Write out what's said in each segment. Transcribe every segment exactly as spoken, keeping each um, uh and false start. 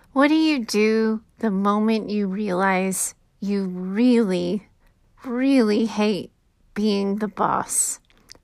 What do you do the moment you realize you really, really hate being the boss?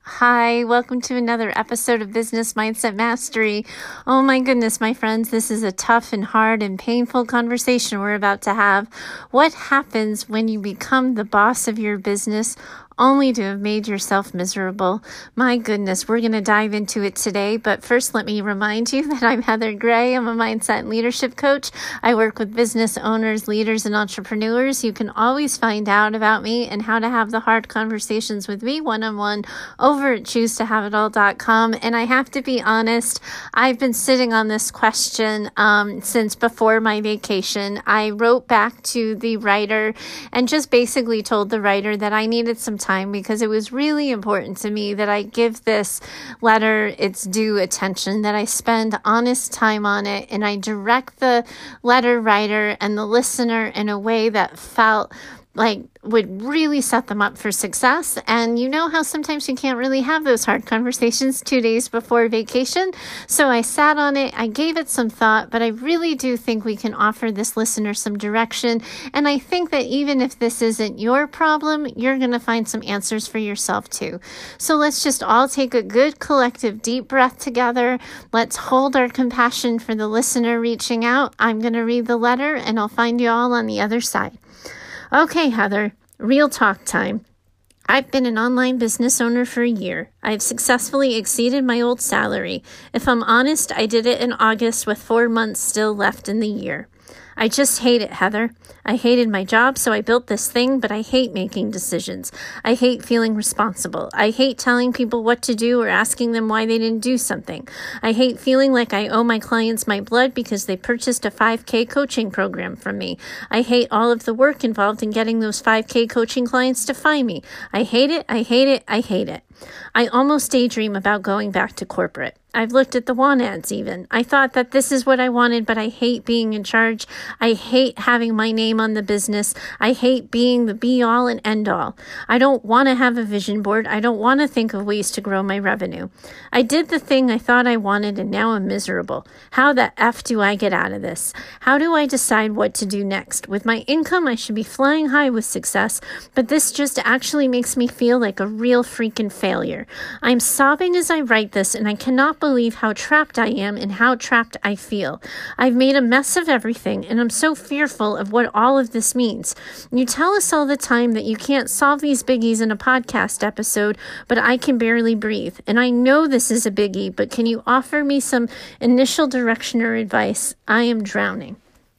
Hi, welcome to another episode of Business Mindset Mastery. Oh my goodness, my friends, this is a tough and hard and painful conversation we're about to have. What happens when you become the boss of your business only to have made yourself miserable? My goodness, we're going to dive into it today. But first, let me remind you that I'm Heather Gray. I'm a mindset and leadership coach. I work with business owners, leaders, and entrepreneurs. You can always find out about me and how to have the hard conversations with me one-on-one over at choose to have it all dot com. And I have to be honest, I've been sitting on this question um, since before my vacation. I wrote back to the writer and just basically told the writer that I needed some time because it was really important to me that I give this letter its due attention, that I spend honest time on it, and I direct the letter writer and the listener in a way that felt like would really set them up for success. And you know how sometimes you can't really have those hard conversations two days before vacation. So I sat on it, I gave it some thought, but I really do think we can offer this listener some direction. And I think that even if this isn't your problem, you're going to find some answers for yourself too. So let's just all take a good collective deep breath together. Let's hold our compassion for the listener reaching out. I'm going to read the letter and I'll find you all on the other side. Okay, Heather, real talk time. I've been an online business owner for a year. I've successfully exceeded my old salary. If I'm honest, I did it in August with four months still left in the year. I just hate it, Heather. I hated my job, so I built this thing, but I hate making decisions. I hate feeling responsible. I hate telling people what to do or asking them why they didn't do something. I hate feeling like I owe my clients my blood because they purchased a five K coaching program from me. I hate all of the work involved in getting those five K coaching clients to find me. I hate it, I hate it, I hate it. I almost daydream about going back to corporate. I've looked at the want ads even. I thought that this is what I wanted, but I hate being in charge. I hate having my name on the business. I hate being the be all and end all. I don't want to have a vision board. I don't want to think of ways to grow my revenue. I did the thing I thought I wanted and now I'm miserable. How the F do I get out of this? How do I decide what to do next? With my income, I should be flying high with success, but this just actually makes me feel like a real freaking failure. I'm sobbing as I write this and I cannot believe how trapped I am and how trapped I feel. I've made a mess of everything and I'm so fearful of what all of this means. You tell us all the time that you can't solve these biggies in a podcast episode, but I can barely breathe. And I know this is a biggie, but can you offer me some initial direction or advice? I am drowning.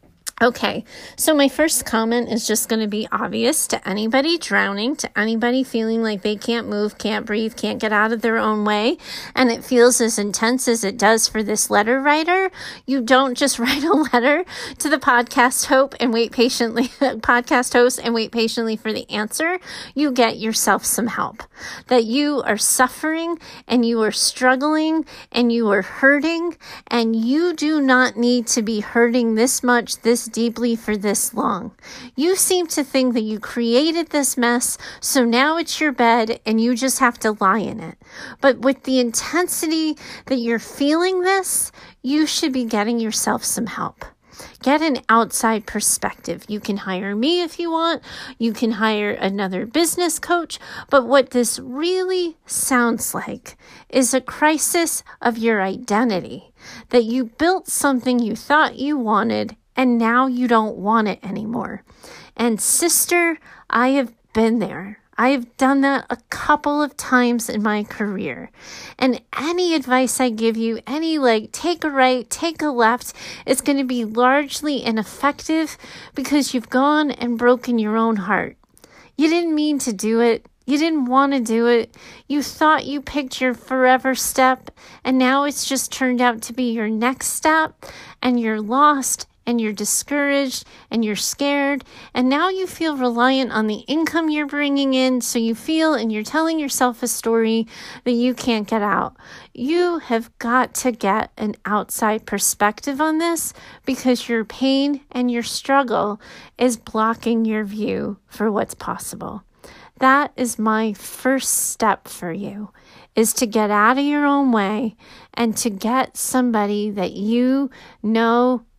Okay, so my first comment is just going to be obvious to anybody drowning, to anybody feeling like they can't move, can't breathe, can't get out of their own way, and it feels as intense as it does for this letter writer. You don't just write a letter to the podcast hope and wait patiently, podcast host and wait patiently for the answer. You get yourself some help. That you are suffering and you are struggling and you are hurting, and you do not need to be hurting this much, this deeply for this long. You seem to think that you created this mess, so now it's your bed and you just have to lie in it. But with the intensity that you're feeling this, you should be getting yourself some help. Get an outside perspective. You can hire me if you want. You can hire another business coach. But what this really sounds like is a crisis of your identity. That you built something you thought you wanted and now you don't want it anymore. And sister, I have been there. I've done that a couple of times in my career. And any advice I give you, any like take a right, take a left, it's going to be largely ineffective because you've gone and broken your own heart. You didn't mean to do it. You didn't want to do it. You thought you picked your forever step, and now it's just turned out to be your next step, and you're lost and you're discouraged and you're scared, and now you feel reliant on the income you're bringing in, so you feel and you're telling yourself a story that you can't get out. You have got to get an outside perspective on this because your pain and your struggle is blocking your view for what's possible. That is my first step for you, is to get out of your own way and to get somebody that you know,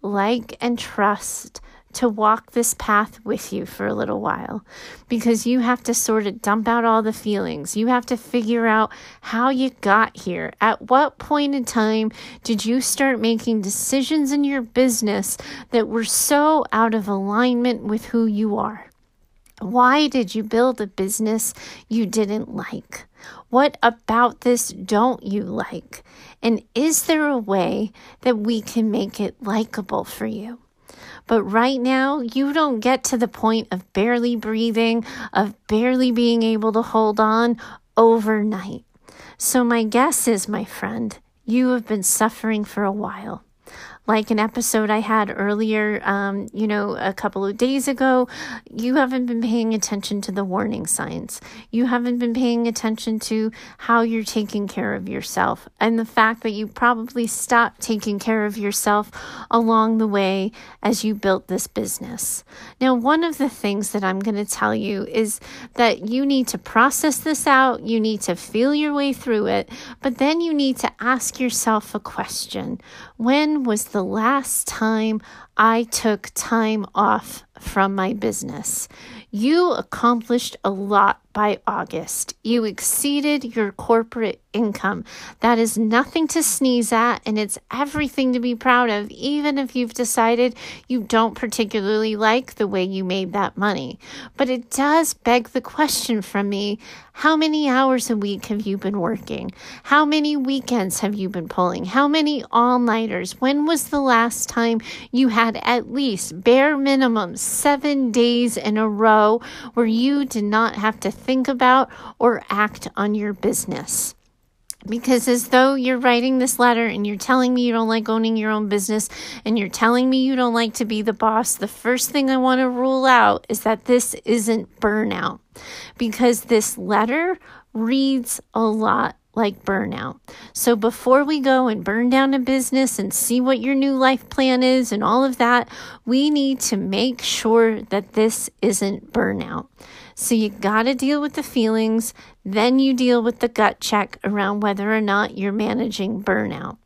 like, and trust to walk this path with you for a little while, because you have to sort of dump out all the feelings. You have to figure out how you got here. At what point in time did you start making decisions in your business that were so out of alignment with who you are? Why did you build a business you didn't like? What about this don't you like? And is there a way that we can make it likable for you? But right now, you don't get to the point of barely breathing, of barely being able to hold on overnight. So my guess is, my friend, you have been suffering for a while. Like an episode I had earlier, um, you know, a couple of days ago, you haven't been paying attention to the warning signs. You haven't been paying attention to how you're taking care of yourself, and the fact that you probably stopped taking care of yourself along the way as you built this business. Now, one of the things that I'm going to tell you is that you need to process this out. You need to feel your way through it, but then you need to ask yourself a question. When was the last time I took time off from my business? You accomplished a lot by August. You exceeded your corporate income. That is nothing to sneeze at, and it's everything to be proud of, even if you've decided you don't particularly like the way you made that money. But it does beg the question from me, how many hours a week have you been working? How many weekends have you been pulling? How many all-nighters? When was the last time you had at least bare minimum seven days in a row where you did not have to think about or act on your business? Because as though you're writing this letter and you're telling me you don't like owning your own business and you're telling me you don't like to be the boss, the first thing I want to rule out is that this isn't burnout. Because this letter reads a lot like burnout. So before we go and burn down a business and see what your new life plan is and all of that, we need to make sure that this isn't burnout. So you got to deal with the feelings, then you deal with the gut check around whether or not you're managing burnout.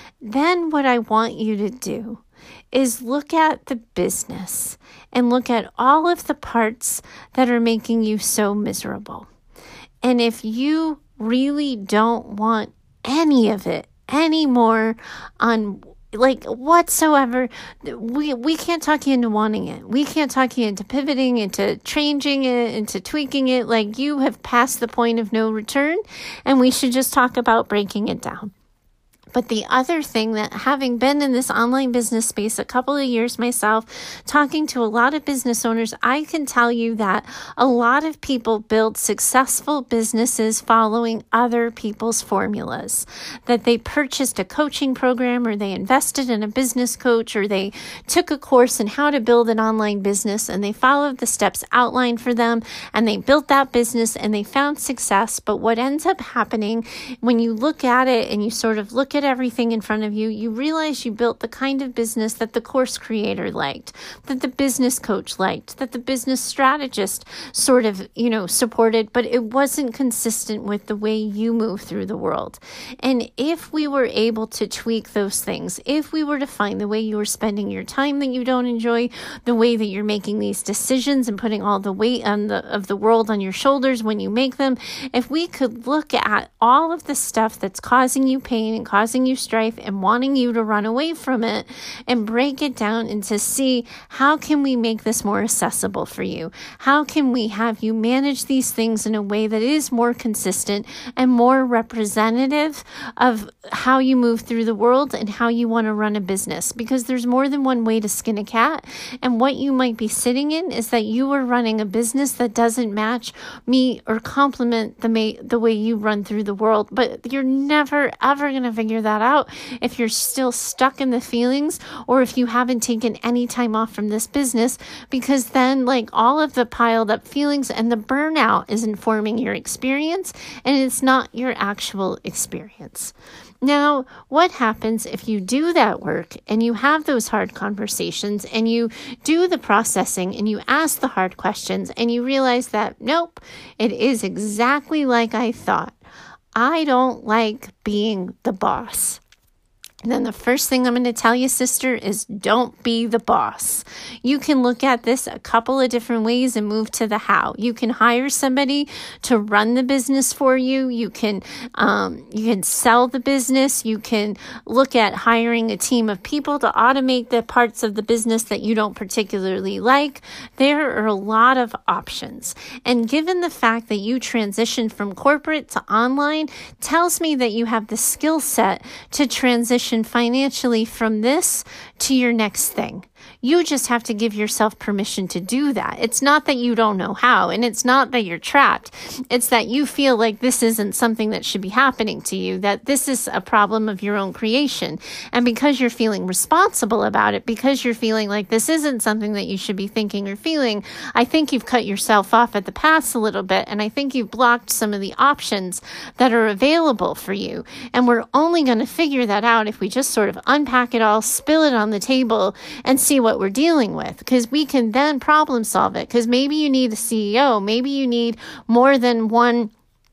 Then what I want you to do is look at the business and look at all of the parts that are making you so miserable. And if you really don't want any of it anymore on like whatsoever, we we can't talk you into wanting it. We can't talk you into pivoting, into changing it, into tweaking it. Like, you have passed the point of no return, and we should just talk about breaking it down. But the other thing, that having been in this online business space a couple of years myself, talking to a lot of business owners, I can tell you that a lot of people build successful businesses following other people's formulas. That they purchased a coaching program, or they invested in a business coach, or they took a course in how to build an online business, and they followed the steps outlined for them, and they built that business and they found success. But what ends up happening when you look at it and you sort of look at everything in front of you, you realize you built the kind of business that the course creator liked, that the business coach liked, that the business strategist sort of, you know, supported, but it wasn't consistent with the way you move through the world. And if we were able to tweak those things, if we were to find the way you were spending your time that you don't enjoy, the way that you're making these decisions and putting all the weight on the, of the world on your shoulders when you make them, if we could look at all of the stuff that's causing you pain and causing you strife and wanting you to run away from it, and break it down and to see, how can we make this more accessible for you? How can we have you manage these things in a way that is more consistent and more representative of how you move through the world and how you want to run a business? Because there's more than one way to skin a cat, and what you might be sitting in is that you are running a business that doesn't match me or complement the, ma- the way you run through the world. But you're never ever going to figure that out if you're still stuck in the feelings, or if you haven't taken any time off from this business, because then like all of the piled up feelings and the burnout is informing your experience, and it's not your actual experience. Now, what happens if you do that work and you have those hard conversations and you do the processing and you ask the hard questions and you realize that, nope, it is exactly like I thought. I don't like being the boss. then the first thing I'm going to tell you, sister, is don't be the boss. You can look at this a couple of different ways and move to the how. You can hire somebody to run the business for you. You can um, you can sell the business. You can look at hiring a team of people to automate the parts of the business that you don't particularly like. There are a lot of options. And given the fact that you transitioned from corporate to online, tells me that you have the skill set to transition financially from this to your next thing. You just have to give yourself permission to do that. It's not that you don't know how, and it's not that you're trapped. It's that you feel like this isn't something that should be happening to you, that this is a problem of your own creation. And because you're feeling responsible about it, because you're feeling like this isn't something that you should be thinking or feeling, I think you've cut yourself off at the pass a little bit, and I think you've blocked some of the options that are available for you. And we're only going to figure that out if we just sort of unpack it all, spill it on the table, and see what we're dealing with, because we can then problem solve it. Because maybe you need a C E O, maybe you need more than one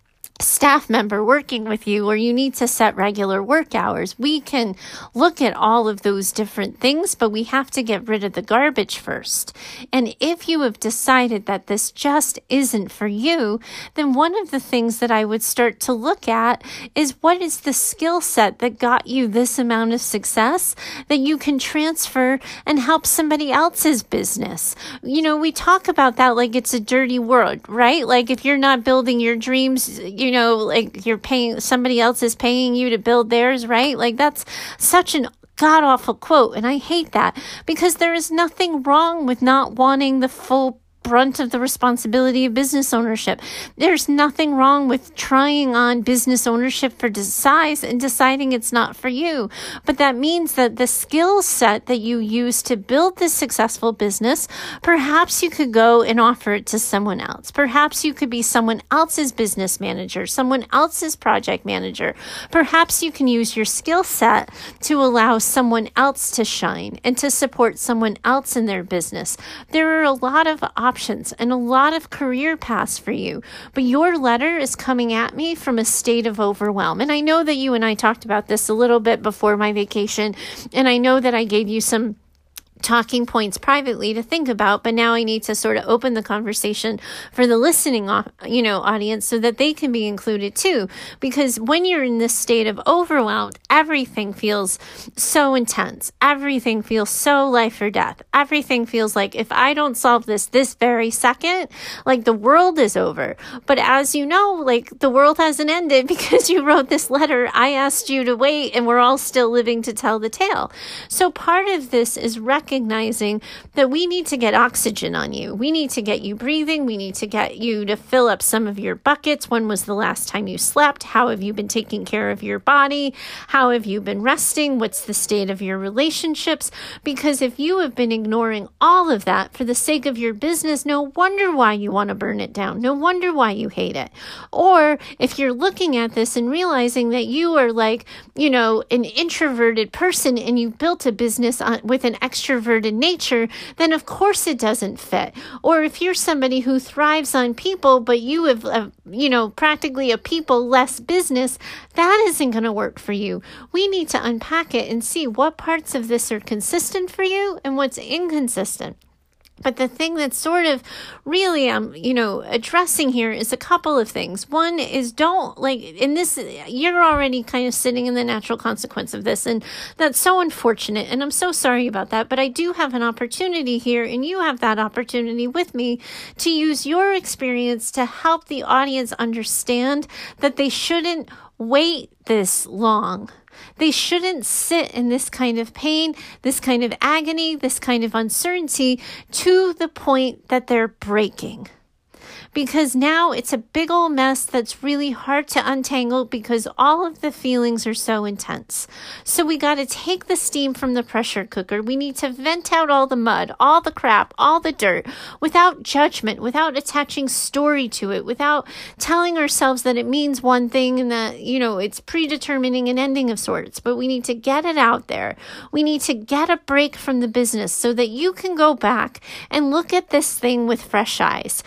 staff member working with you, or you need to set regular work hours. We can look at all of those different things, but we have to get rid of the garbage first. And if you have decided that this just isn't for you, then one of the things that I would start to look at is what is the skill set that got you this amount of success that you can transfer and help somebody else's business. You know, we talk about that like it's a dirty world, right? Like if you're not building your dreams, you know, like you're paying, somebody else is paying you to build theirs, right? Like that's such an god-awful quote. And I hate that, because there is nothing wrong with not wanting the full brunt of the responsibility of business ownership. There's nothing wrong with trying on business ownership for size and deciding it's not for you. But that means that the skill set that you use to build this successful business, perhaps you could go and offer it to someone else. Perhaps you could be someone else's business manager, someone else's project manager. Perhaps you can use your skill set to allow someone else to shine and to support someone else in their business. There are a lot of options options and a lot of career paths for you. But your letter is coming at me from a state of overwhelm. And I know that you and I talked about this a little bit before my vacation. And I know that I gave you some talking points privately to think about, but now I need to sort of open the conversation for the listening, you know, audience so that they can be included too. Because when you're in this state of overwhelm, everything feels so intense. Everything feels so life or death. Everything feels like if I don't solve this this very second, like the world is over. But as you know, like the world hasn't ended because you wrote this letter. I asked you to wait, and we're all still living to tell the tale. So part of this is recognizing recognizing that we need to get oxygen on you. We need to get you breathing. We need to get you to fill up some of your buckets. When was the last time you slept? How have you been taking care of your body? How have you been resting? What's the state of your relationships? Because if you have been ignoring all of that for the sake of your business, no wonder why you want to burn it down. No wonder why you hate it. Or if you're looking at this and realizing that you are like, you know, an introverted person and you built a business on, with an extroverted nature, then of course it doesn't fit. Or if you're somebody who thrives on people, but you have, uh, you know, practically a people-less business, that isn't going to work for you. We need to unpack it and see what parts of this are consistent for you and what's inconsistent. But the thing that's sort of really, um, you know, addressing here is a couple of things. One is don't, like, in this, you're already kind of sitting in the natural consequence of this, and that's so unfortunate, and I'm so sorry about that, but I do have an opportunity here, and you have that opportunity with me to use your experience to help the audience understand that they shouldn't wait this long. They shouldn't sit in this kind of pain, this kind of agony, this kind of uncertainty to the point that they're breaking. Because now it's a big old mess that's really hard to untangle because all of the feelings are so intense. So we got to take the steam from the pressure cooker. We need to vent out all the mud, all the crap, all the dirt without judgment, without attaching story to it, without telling ourselves that it means one thing and that, you know, it's predetermining an ending of sorts. But we need to get it out there. We need to get a break from the business so that you can go back and look at this thing with fresh eyes to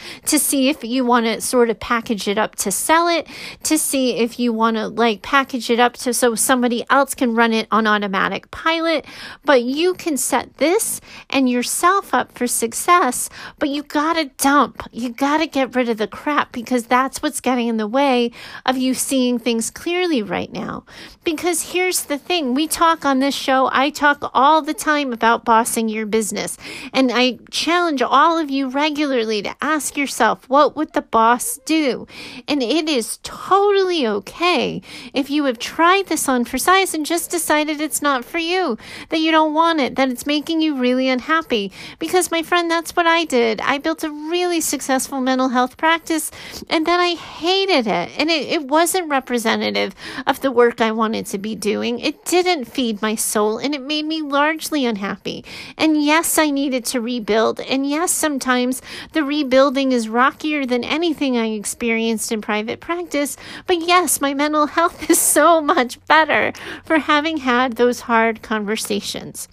see if you want to sort of package it up to sell it, to see if you want to like package it up to so somebody else can run it on automatic pilot. But you can set this and yourself up for success, but you got to dump. You got to get rid of the crap, because that's what's getting in the way of you seeing things clearly right now. Because here's the thing. We talk on this show, I talk all the time about bossing your business. And I challenge all of you regularly to ask yourself, what would the boss do? And it is totally okay if you have tried this on for size and just decided it's not for you, that you don't want it, that it's making you really unhappy. Because my friend, that's what I did. I built a really successful mental health practice, and then I hated it. And it, it wasn't representative of the work I wanted to be doing. It didn't feed my soul, and it made me largely unhappy. And yes, I needed to rebuild. And yes, sometimes the rebuilding is rockier than anything I experienced in private practice. But yes, my mental health is so much better for having had those hard conversations.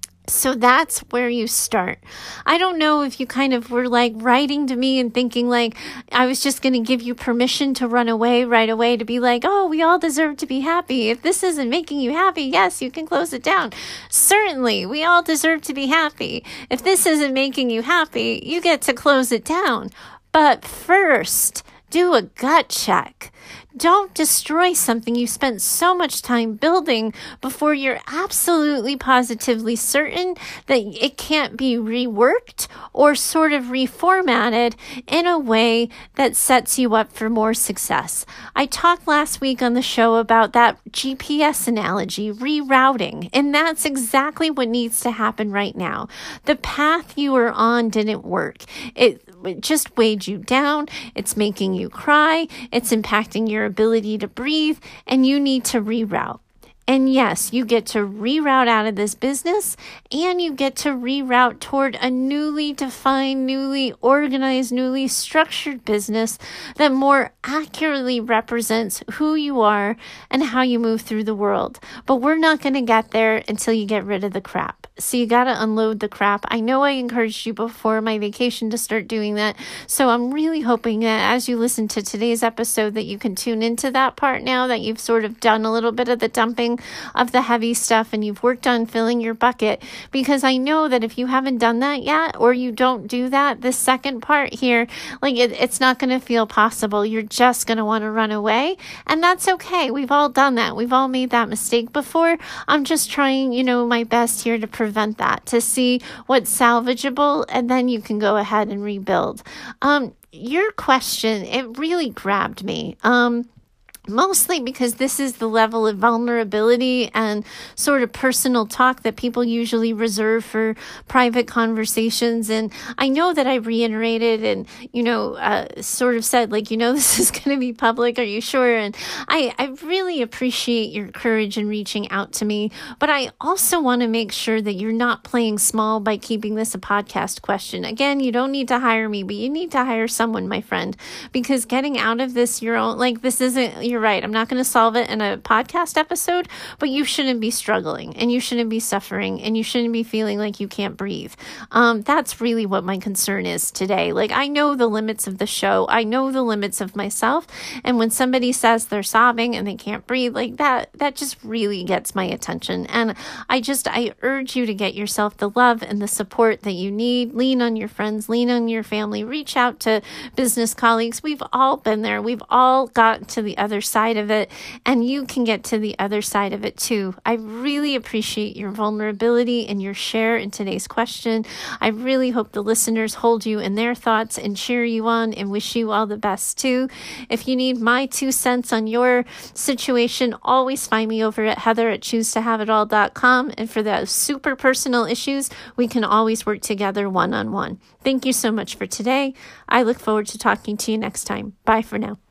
So that's where you start. I don't know if you kind of were like writing to me and thinking like I was just going to give you permission to run away right away, to be like, oh, we all deserve to be happy. If this isn't making you happy, yes, you can close it down. Certainly, we all deserve to be happy. If this isn't making you happy, you get to close it down. But first, do a gut check. Don't destroy something you spent so much time building before you're absolutely positively certain that it can't be reworked or sort of reformatted in a way that sets you up for more success. I talked last week on the show about that G P S analogy, rerouting, and that's exactly what needs to happen right now. The path you were on didn't work. It It just weighed you down. It's making you cry. It's impacting your ability to breathe, and you need to reroute. And yes, you get to reroute out of this business, and you get to reroute toward a newly defined, newly organized, newly structured business that more accurately represents who you are and how you move through the world. But we're not going to get there until you get rid of the crap. So you got to unload the crap. I know I encouraged you before my vacation to start doing that. So I'm really hoping that as you listen to today's episode that you can tune into that part now, that you've sort of done a little bit of the dumping of the heavy stuff and you've worked on filling your bucket. Because I know that if you haven't done that yet, or you don't do that, this second part here, like it, it's not going to feel possible. You're just going to want to run away. And that's okay. We've all done that. We've all made that mistake before. I'm just trying, you know, my best here to prevent that, to see what's salvageable, and then you can go ahead and rebuild. Um, your question, it really grabbed me. Um, Mostly because this is the level of vulnerability and sort of personal talk that people usually reserve for private conversations. And I know that I reiterated and, you know, uh, sort of said, like, you know, this is going to be public. Are you sure? And I, I really appreciate your courage in reaching out to me. But I also want to make sure that you're not playing small by keeping this a podcast question. Again, you don't need to hire me, but you need to hire someone, my friend, because getting out of this, your own, like, this isn't, you're right. I'm not going to solve it in a podcast episode, but you shouldn't be struggling, and you shouldn't be suffering, and you shouldn't be feeling like you can't breathe. Um, that's really what my concern is today. Like, I know the limits of the show. I know the limits of myself. And when somebody says they're sobbing and they can't breathe, like that, that just really gets my attention. And I just, I urge you to get yourself the love and the support that you need. Lean on your friends, lean on your family, reach out to business colleagues. We've all been there. We've all gotten to the other side of it, and you can get to the other side of it too. I really appreciate your vulnerability and your share in today's question. I really hope the listeners hold you in their thoughts and cheer you on and wish you all the best too. If you need my two cents on your situation, always find me over at heather at choose to have it all dot com. And for those super personal issues, we can always work together one-on-one. Thank you so much for today. I look forward to talking to you next time. Bye for now.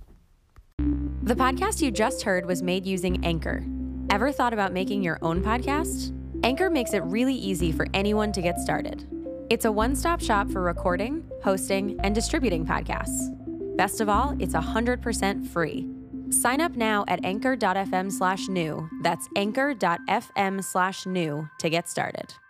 The podcast you just heard was made using Anchor. Ever thought about making your own podcast? Anchor makes it really easy for anyone to get started. It's a one-stop shop for recording, hosting, and distributing podcasts. Best of all, it's one hundred percent free. Sign up now at anchor dot f m slash new. That's anchor dot f m slash new to get started.